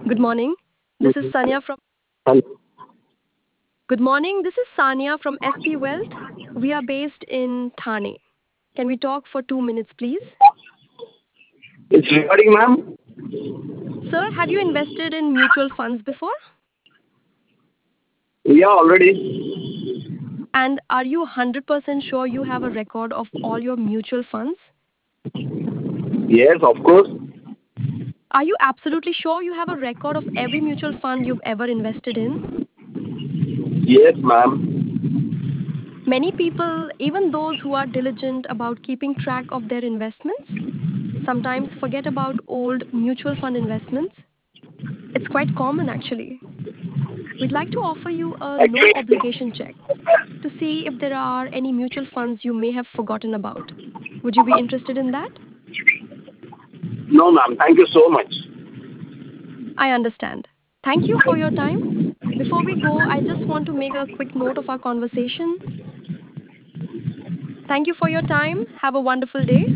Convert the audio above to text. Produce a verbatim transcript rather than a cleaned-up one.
Good morning. This is Sanya from Hello. Good morning. This is Sanya from S P Wealth. We are based in Thane. Can we talk for two minutes, please? It's regarding, ma'am. Sir, have you invested in mutual funds before? Yeah, already. And are you one hundred percent sure you have a record of all your mutual funds? Yes, of course. Are you absolutely sure you have a record of every mutual fund you've ever invested in? Yes, ma'am. Many people, even those who are diligent about keeping track of their investments, sometimes forget about old mutual fund investments. It's quite common actually. We'd like to offer you a no Actually, obligation check to see if there are any mutual funds you may have forgotten about. Would you be interested in that? no, ma'am. Thank you so much. I understand. Thank you for your time. Before we go, I just want to make a quick note of our conversation. Thank you for your time. Have a wonderful day.